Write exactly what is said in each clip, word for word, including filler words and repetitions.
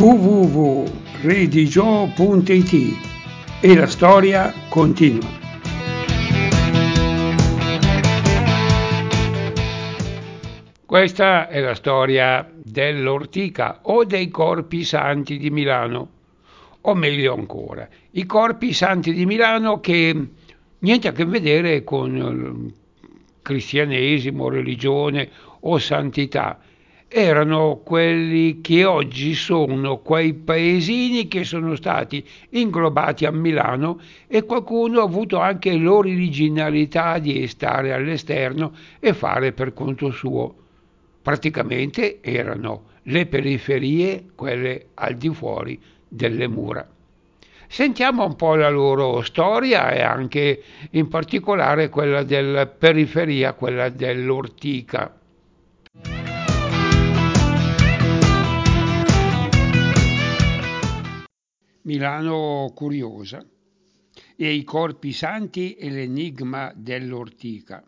w w w punto redigio punto i t e la storia continua. Questa è la storia dell'Ortica o dei Corpi Santi di Milano, o meglio ancora, i Corpi Santi di Milano che niente a che vedere con il cristianesimo, religione o santità. Erano quelli che oggi sono quei paesini che sono stati inglobati a Milano e qualcuno ha avuto anche l'originalità di stare all'esterno e fare per conto suo. Praticamente erano le periferie, quelle al di fuori delle mura. Sentiamo un po' la loro storia e anche in particolare quella della periferia, quella dell'Ortica. Milano curiosa e i Corpi Santi e l'enigma dell'Ortica.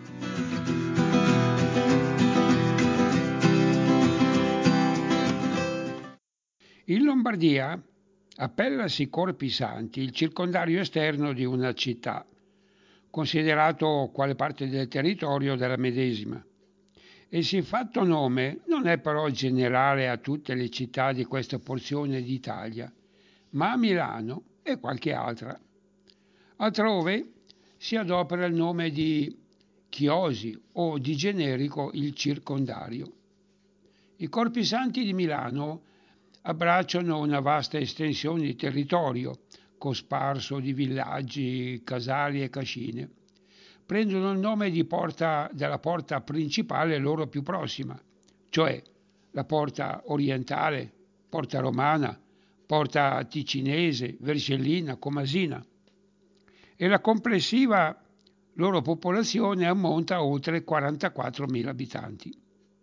In Lombardia appellasi Corpi Santi il circondario esterno di una città, considerato quale parte del territorio della medesima. E siffatto nome non è però generale a tutte le città di questa porzione d'Italia, ma a Milano e qualche altra. Altrove si adopera il nome di Chiosi o di generico il circondario. I Corpi Santi di Milano abbracciano una vasta estensione di territorio, cosparso di villaggi, casali e cascine. Prendono il nome di porta, della porta principale loro più prossima, cioè la porta orientale, porta romana, porta ticinese, vercellina, comasina. E la complessiva loro popolazione ammonta a oltre quarantaquattromila abitanti.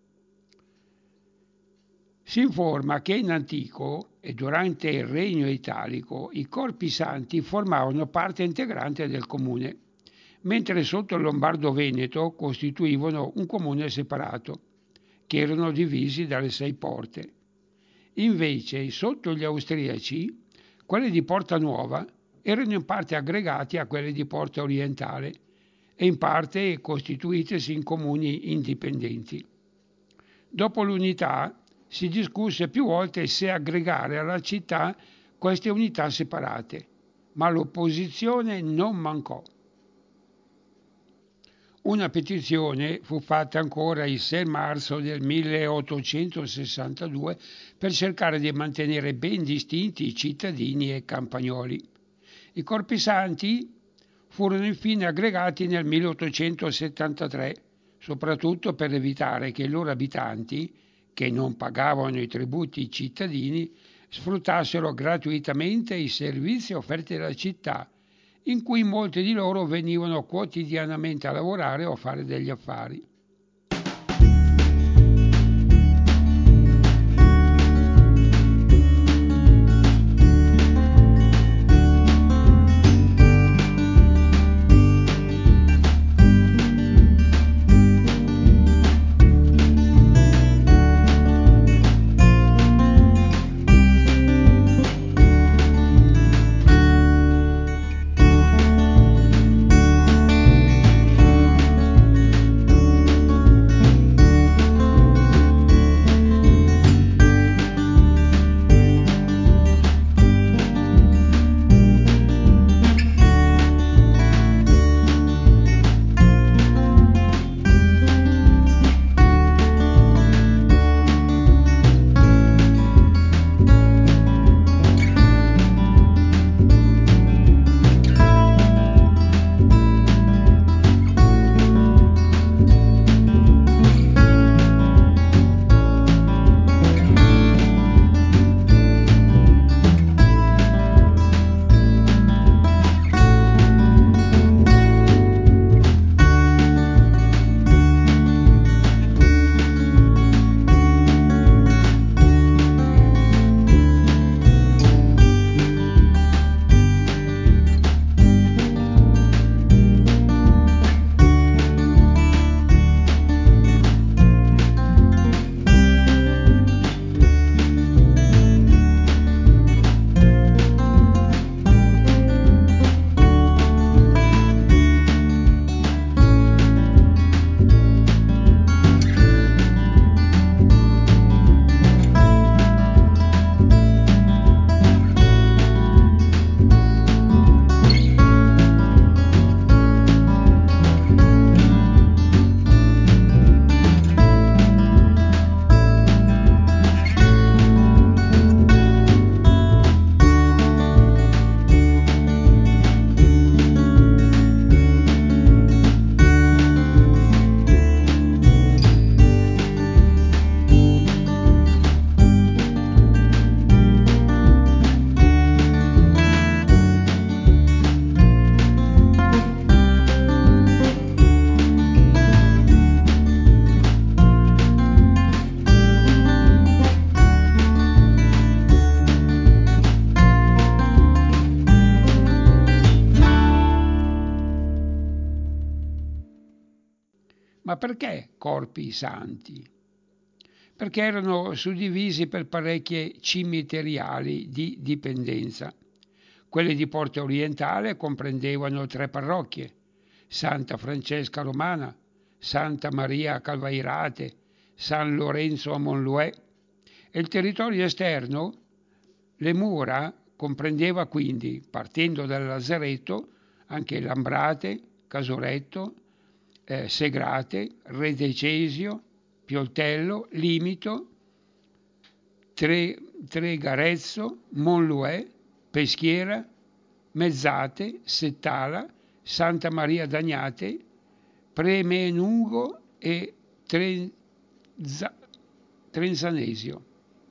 Si informa che in antico e durante il Regno Italico i Corpi Santi formavano parte integrante del comune, mentre sotto il Lombardo-Veneto costituivano un comune separato, che erano divisi dalle sei porte. Invece, sotto gli Austriaci, quelli di Porta Nuova erano in parte aggregati a quelli di Porta Orientale e in parte costituitesi in comuni indipendenti. Dopo l'unità si discusse più volte se aggregare alla città queste unità separate, ma l'opposizione non mancò. Una petizione fu fatta ancora il sei marzo del milleottocentosessantadue per cercare di mantenere ben distinti i cittadini e i campagnoli. I Corpi Santi furono infine aggregati nel milleottocentosettantatré, soprattutto per evitare che i loro abitanti, che non pagavano i tributi cittadini, sfruttassero gratuitamente i servizi offerti dalla città, in cui molti di loro venivano quotidianamente a lavorare o a fare degli affari. Ma perché corpi santi? Perché erano suddivisi per parecchie cimiteriali di dipendenza. Quelle di Porta Orientale comprendevano tre parrocchie: Santa Francesca Romana, Santa Maria a Calvairate, San Lorenzo a Monluè, e il territorio esterno, le mura, comprendeva quindi, partendo dal Lazaretto, anche Lambrate, Casoretto, eh, Segrate, Redecesio, Pioltello, Limito, Tre, Tregarezzo, Monluè, Peschiera, Mezzate, Settala, Santa Maria d'Agnate, Premenungo e Trenza, Trenzanesio.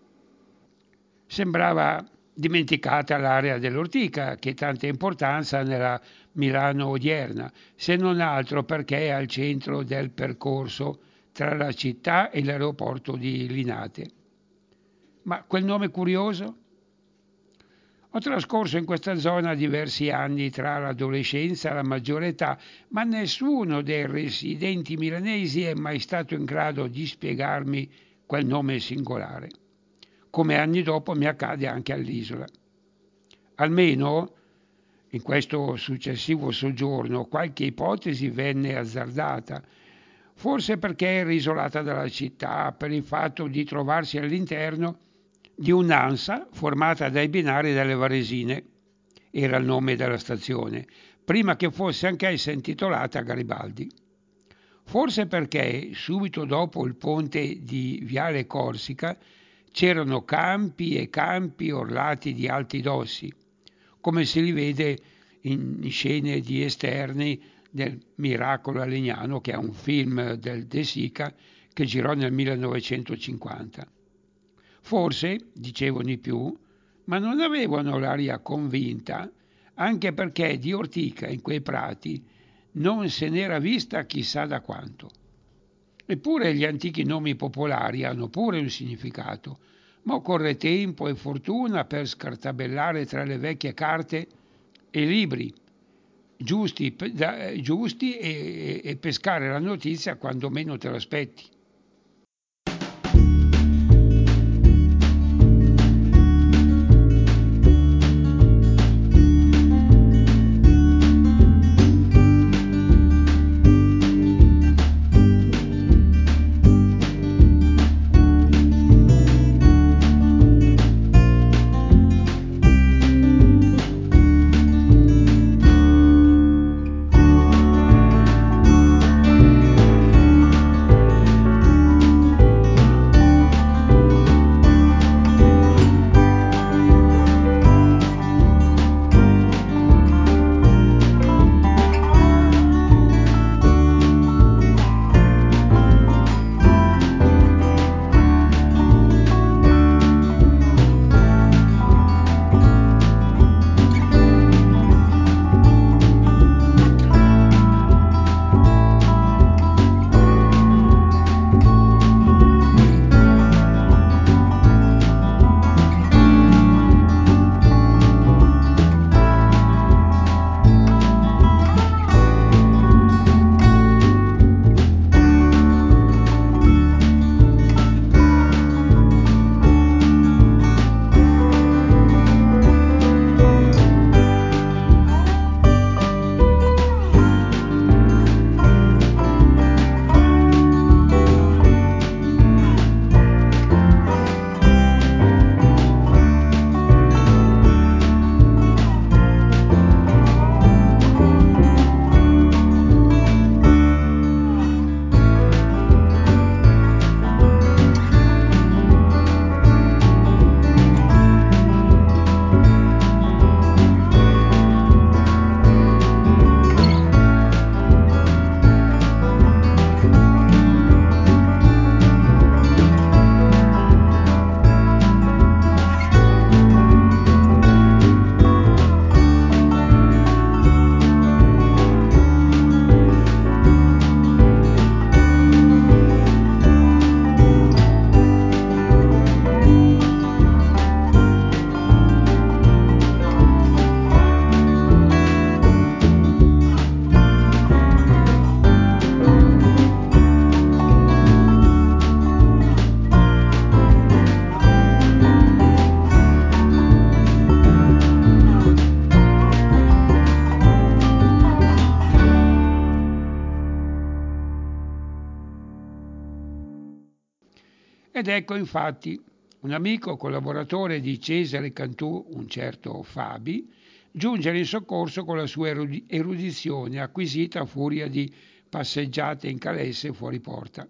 Sembrava dimenticata l'area dell'Ortica, che tanta importanza nella Milano odierna, se non altro perché è al centro del percorso tra la città e l'aeroporto di Linate. Ma quel nome curioso? Ho trascorso in questa zona diversi anni tra l'adolescenza e la maggiore età, ma nessuno dei residenti milanesi è mai stato in grado di spiegarmi quel nome singolare, come anni dopo mi accade anche all'isola. Almeno, in questo successivo soggiorno, qualche ipotesi venne azzardata, forse perché era isolata dalla città, per il fatto di trovarsi all'interno di un'ansa formata dai binari delle Varesine, era il nome della stazione, prima che fosse anch'essa intitolata Garibaldi. Forse perché subito dopo il ponte di Viale Corsica c'erano campi e campi orlati di alti dossi, come si li vede in scene di esterni del Miracolo a Legnano, che è un film del De Sica che girò nel millenovecentocinquanta. Forse, dicevano i più, ma non avevano l'aria convinta, anche perché di Ortica in quei prati non se n'era vista chissà da quanto. Eppure gli antichi nomi popolari hanno pure un significato, ma occorre tempo e fortuna per scartabellare tra le vecchie carte e libri giusti, giusti e, e pescare la notizia quando meno te l'aspetti. Ed ecco infatti un amico collaboratore di Cesare Cantù, un certo Fabi, giungere in soccorso con la sua erudizione acquisita a furia di passeggiate in calesse fuori porta.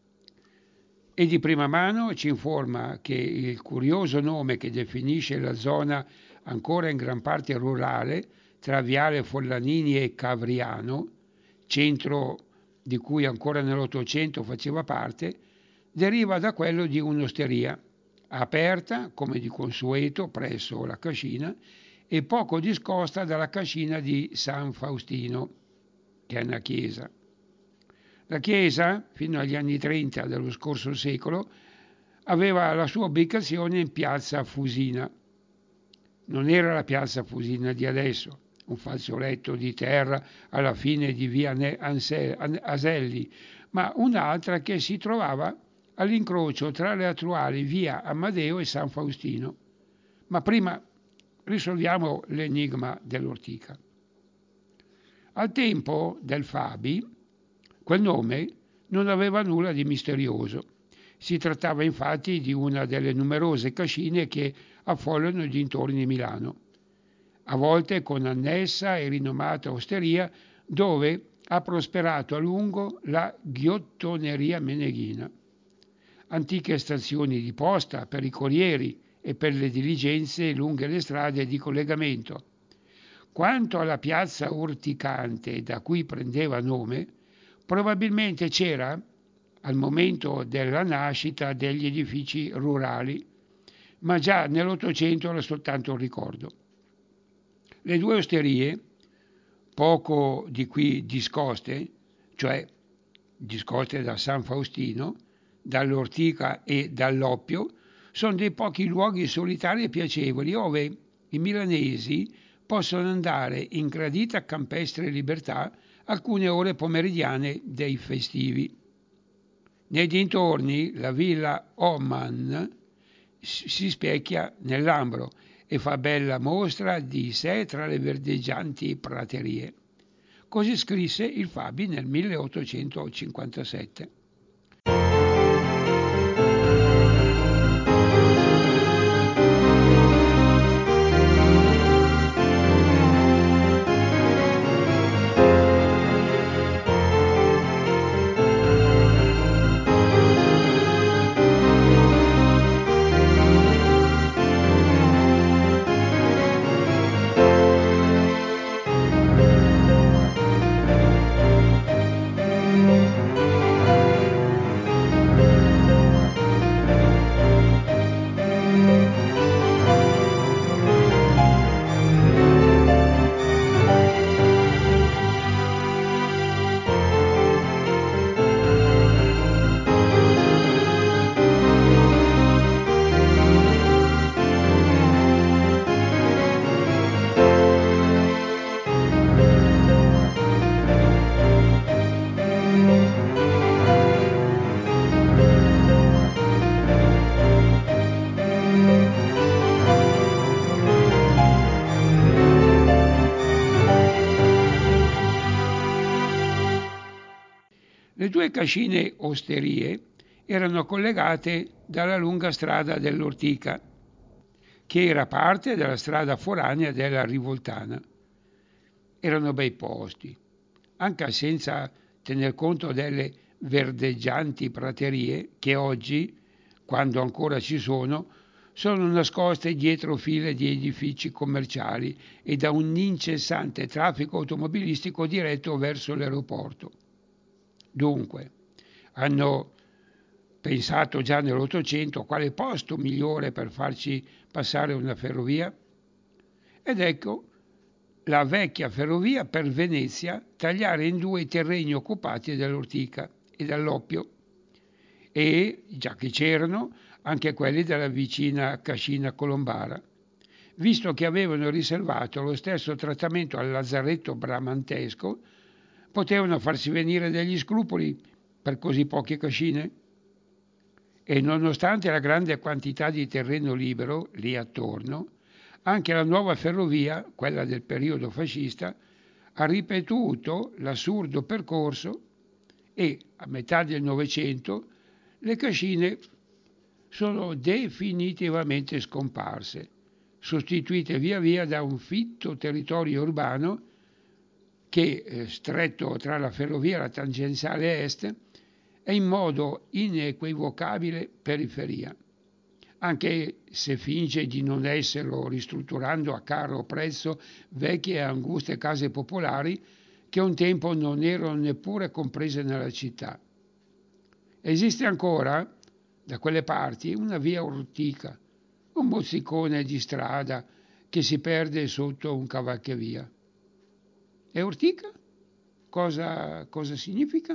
E di prima mano ci informa che il curioso nome che definisce la zona ancora in gran parte rurale tra Viale Forlanini e Cavriano, centro di cui ancora nell'Ottocento faceva parte, deriva da quello di un'osteria, aperta come di consueto presso la cascina e poco discosta dalla cascina di San Faustino, che è una chiesa. La chiesa, fino agli anni trenta dello scorso secolo, aveva la sua ubicazione in piazza Fusina. Non era la piazza Fusina di adesso, un fazzoletto di terra alla fine di via Aselli, ma un'altra che si trovava all'incrocio tra le attuali via Amadeo e San Faustino. Ma prima risolviamo l'enigma dell'ortica. Al tempo del Fabi, quel nome non aveva nulla di misterioso. Si trattava infatti di una delle numerose cascine che affollano i dintorni di Milano, a volte con annessa e rinomata osteria dove ha prosperato a lungo la ghiottoneria meneghina. Antiche stazioni di posta per i corrieri e per le diligenze lungo le strade di collegamento. Quanto alla piazza urticante da cui prendeva nome, probabilmente c'era, al momento della nascita degli edifici rurali, ma già nell'Ottocento era soltanto un ricordo. Le due osterie, poco di qui discoste, cioè discoste da San Faustino, dall'Ortica e dall'Oppio, sono dei pochi luoghi solitari e piacevoli dove i milanesi possono andare in gradita campestre libertà alcune ore pomeridiane dei festivi. Nei dintorni la villa Oman si specchia nell'ambro e fa bella mostra di sé tra le verdeggianti praterie. Così scrisse il Fabi nel milleottocentocinquantasette. Le due cascine osterie erano collegate dalla lunga strada dell'Ortica, che era parte della strada foranea della Rivoltana. Erano bei posti, anche senza tener conto delle verdeggianti praterie che oggi, quando ancora ci sono, sono nascoste dietro file di edifici commerciali e da un incessante traffico automobilistico diretto verso l'aeroporto. Dunque, hanno pensato già nell'Ottocento quale posto migliore per farci passare una ferrovia? Ed ecco la vecchia ferrovia per Venezia tagliare in due i terreni occupati dall'Ortica e dall'Oppio e, già che c'erano, anche quelli della vicina Cascina Colombara, visto che avevano riservato lo stesso trattamento al lazzaretto bramantesco. Potevano farsi venire degli scrupoli per così poche cascine? E nonostante la grande quantità di terreno libero lì attorno, anche la nuova ferrovia, quella del periodo fascista, ha ripetuto l'assurdo percorso e, a metà del Novecento, le cascine sono definitivamente scomparse, sostituite via via da un fitto territorio urbano che, eh, stretto tra la ferrovia e la tangenziale est, è in modo inequivocabile periferia, anche se finge di non esserlo ristrutturando a caro prezzo vecchie e anguste case popolari che un tempo non erano neppure comprese nella città. Esiste ancora, da quelle parti, una via Ortica, un mozzicone di strada che si perde sotto un cavalcavia. E Ortica? Cosa, cosa significa?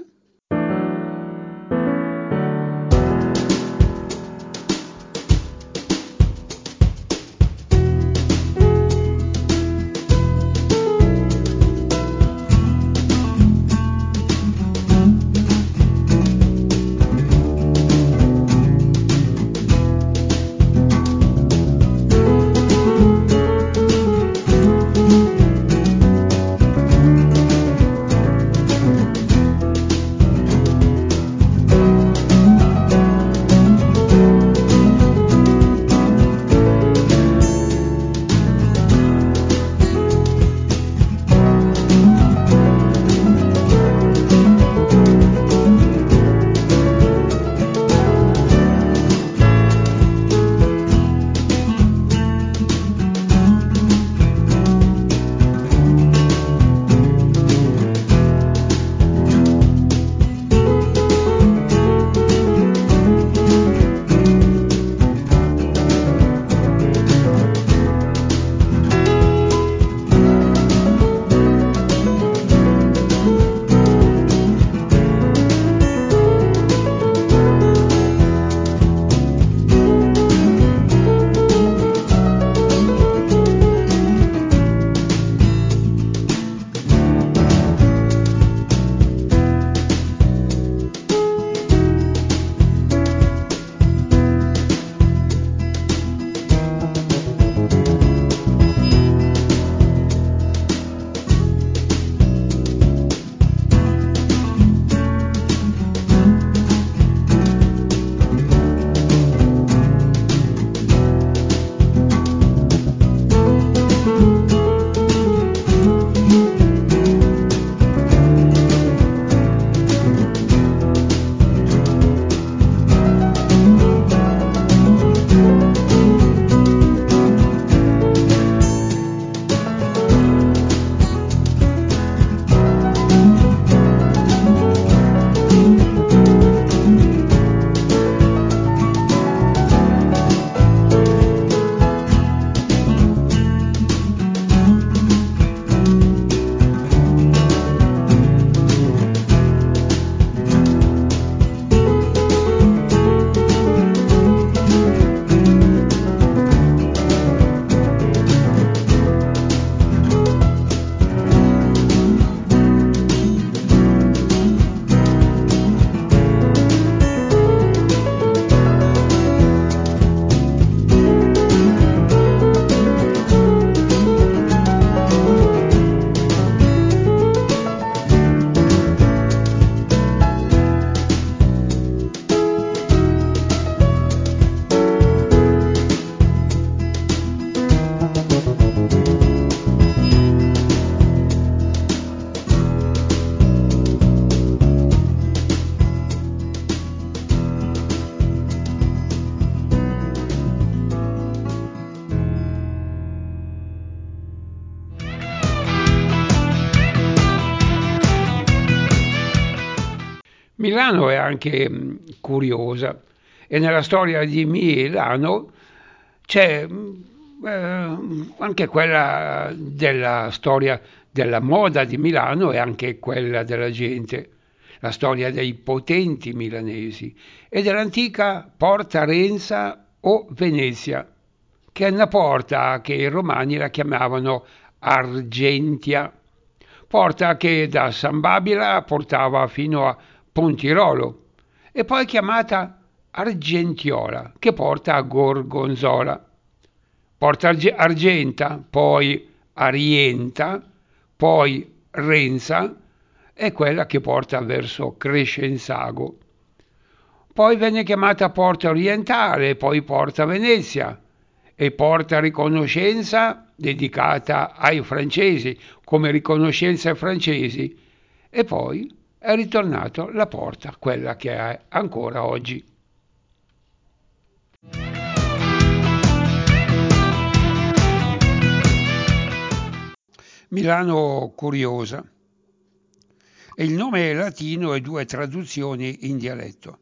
Milano è anche mh, curiosa e nella storia di Milano c'è mh, eh, anche quella della storia della moda di Milano e anche quella della gente, la storia dei potenti milanesi e dell'antica Porta Renza o Venezia, che è una porta che i romani la chiamavano Argentia, porta che da San Babila portava fino a Pontirolo e poi chiamata Argentiola, che porta a Gorgonzola. Porta Arge- Argenta, poi Arienta, poi Renza è quella che porta verso Crescenzago. Poi venne chiamata Porta Orientale, poi Porta Venezia e Porta Riconoscenza dedicata ai francesi, come riconoscenza ai francesi, e poi è ritornato la porta, quella che è ancora oggi. Milano Curiosa. E il nome è latino e due traduzioni in dialetto.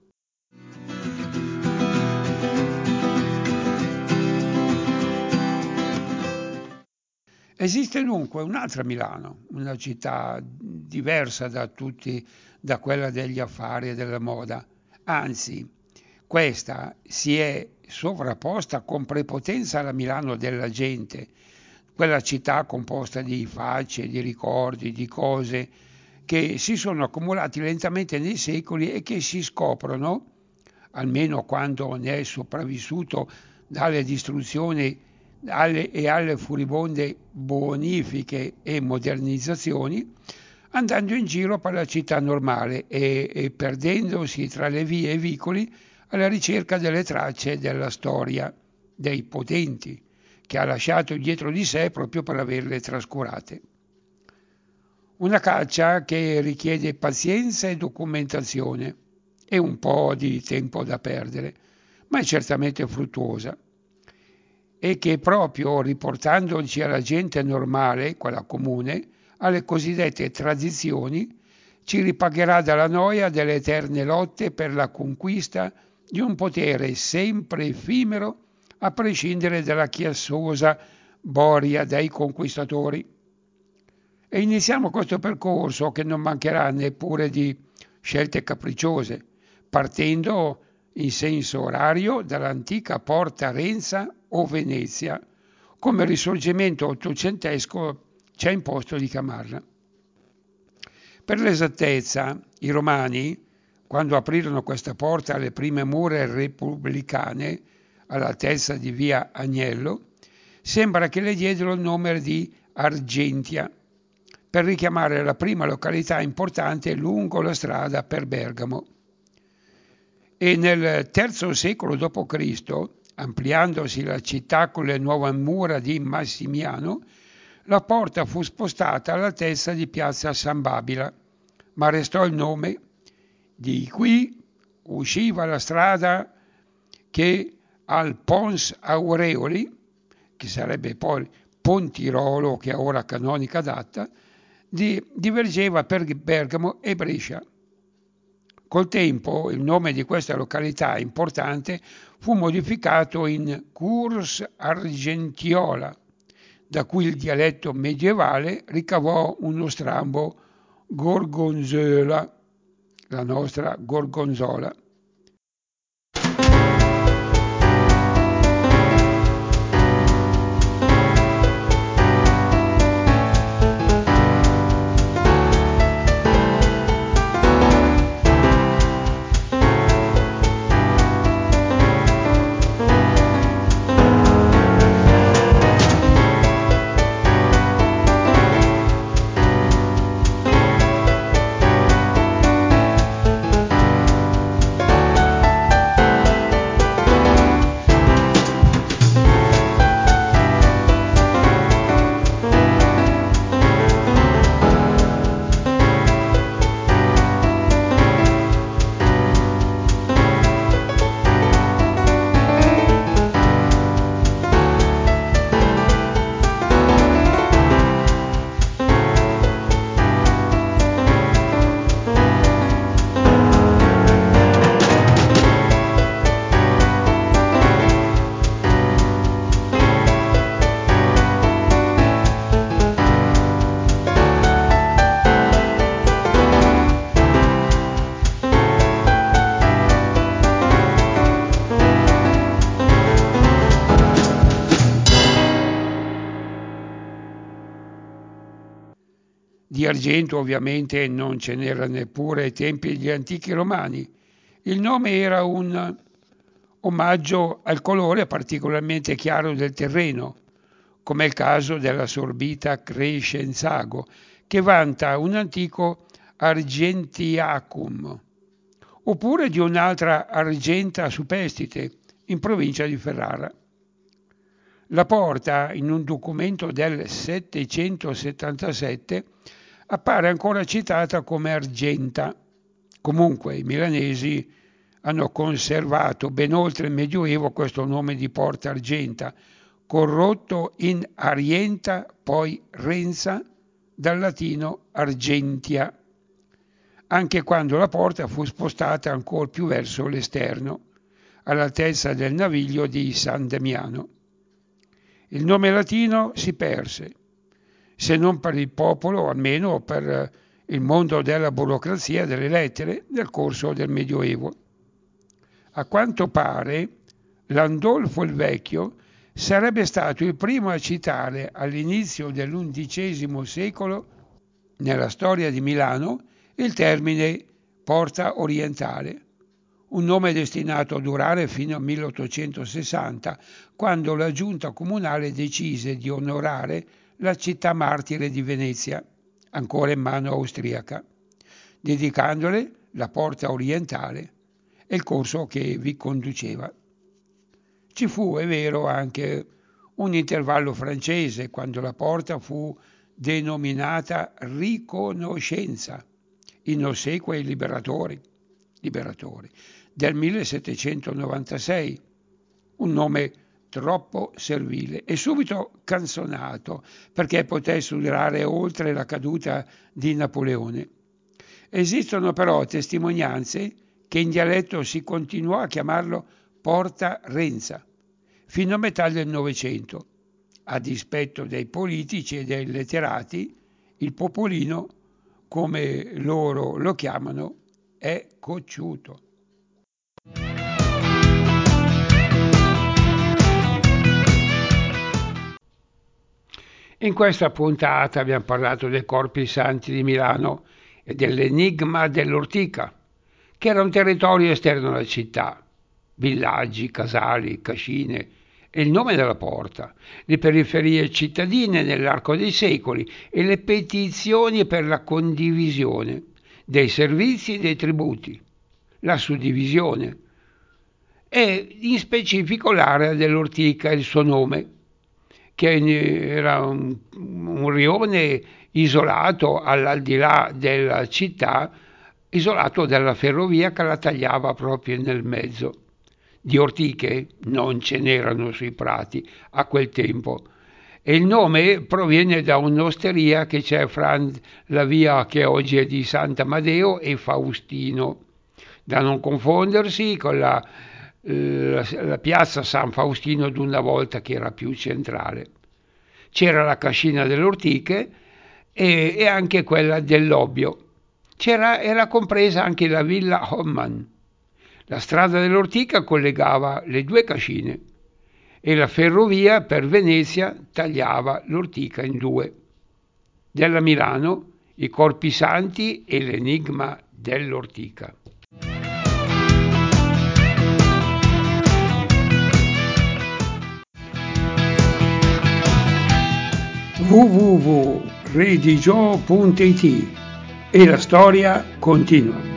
Esiste dunque un'altra Milano, una città diversa da tutti, da quella degli affari e della moda. Anzi, questa si è sovrapposta con prepotenza alla Milano della gente, quella città composta di facce, di ricordi, di cose che si sono accumulati lentamente nei secoli e che si scoprono, almeno quando ne è sopravvissuto dalle distruzioni alle, e alle furibonde bonifiche e modernizzazioni, andando in giro per la città normale e, e perdendosi tra le vie e i vicoli alla ricerca delle tracce della storia dei potenti che ha lasciato dietro di sé proprio per averle trascurate. Una caccia che richiede pazienza e documentazione e un po' di tempo da perdere, ma è certamente fruttuosa e che proprio riportandoci alla gente normale, quella comune, alle cosiddette tradizioni, ci ripagherà dalla noia delle eterne lotte per la conquista di un potere sempre effimero a prescindere dalla chiassosa boria dei conquistatori. E iniziamo questo percorso che non mancherà neppure di scelte capricciose, partendo in senso orario dall'antica Porta Renza o Venezia, come il risorgimento ottocentesco ci ha imposto di chiamarla. Per l'esattezza, i romani, quando aprirono questa porta alle prime mura repubblicane, all'altezza di via Agnello, sembra che le diedero il nome di Argentia, per richiamare la prima località importante lungo la strada per Bergamo. E nel terzo secolo dopo Cristo, ampliandosi la città con le nuove mura di Massimiano, la porta fu spostata all'altezza di piazza San Babila, ma restò il nome. Di qui usciva la strada che al Pons Aureoli, che sarebbe poi Pontirolo, che è ora canonica data, di, divergeva per Bergamo e Brescia. Col tempo il nome di questa località importante fu modificato in Curs Argentiola, da cui il dialetto medievale ricavò uno strambo Gorgonzola, la nostra Gorgonzola. Di argento ovviamente non ce n'era neppure ai tempi degli antichi romani. Il nome era un omaggio al colore particolarmente chiaro del terreno, come è il caso della sorbita Crescenzago, che vanta un antico argentiacum, oppure di un'altra Argenta superstite in provincia di Ferrara. La porta, in un documento del settecentosettantasette, appare ancora citata come Argenta. Comunque i milanesi hanno conservato ben oltre il Medioevo questo nome di Porta Argenta, corrotto in Arienta, poi Renza, dal latino Argentia, anche quando la porta fu spostata ancora più verso l'esterno, all'altezza del naviglio di San Damiano. Il nome latino si perse, se non per il popolo, almeno per il mondo della burocrazia delle lettere nel corso del Medioevo. A quanto pare, Landolfo il Vecchio sarebbe stato il primo a citare all'inizio dell'undicesimo secolo, nella storia di Milano, il termine porta orientale, un nome destinato a durare fino al milleottocentosessanta, quando la giunta comunale decise di onorare la città martire di Venezia, ancora in mano austriaca, dedicandole la porta orientale e il corso che vi conduceva. Ci fu, è vero, anche un intervallo francese quando la porta fu denominata Riconoscenza, in ossequio ai liberatori, liberatori del millesettecentonovantasei, un nome troppo servile e subito canzonato perché potesse durare oltre la caduta di Napoleone. Esistono però testimonianze che in dialetto si continuò a chiamarlo Porta Renza fino a metà del Novecento. A dispetto dei politici e dei letterati, il popolino, come loro lo chiamano, è cocciuto. In questa puntata abbiamo parlato dei Corpi Santi di Milano e dell'enigma dell'Ortica, che era un territorio esterno alla città, villaggi, casali, cascine e il nome della porta, le periferie cittadine nell'arco dei secoli e le petizioni per la condivisione dei servizi e dei tributi, la suddivisione e in specifico l'area dell'Ortica e il suo nome, che era un, un rione isolato all'aldilà della città, isolato dalla ferrovia che la tagliava proprio nel mezzo. Di ortiche non ce n'erano sui prati a quel tempo e il nome proviene da un'osteria che c'è fra la via che oggi è di Sant'Amadeo e Faustino, da non confondersi con la, la, la piazza San Faustino di una volta che era più centrale. C'era la cascina delle Ortiche e, e anche quella dell'Obbio. C'era, era compresa anche la villa Hoffmann. La strada dell'Ortica collegava le due cascine e la ferrovia per Venezia tagliava l'Ortica in due. Della Milano, i Corpi Santi e l'enigma dell'Ortica. w w w punto redigio punto it e la storia continua.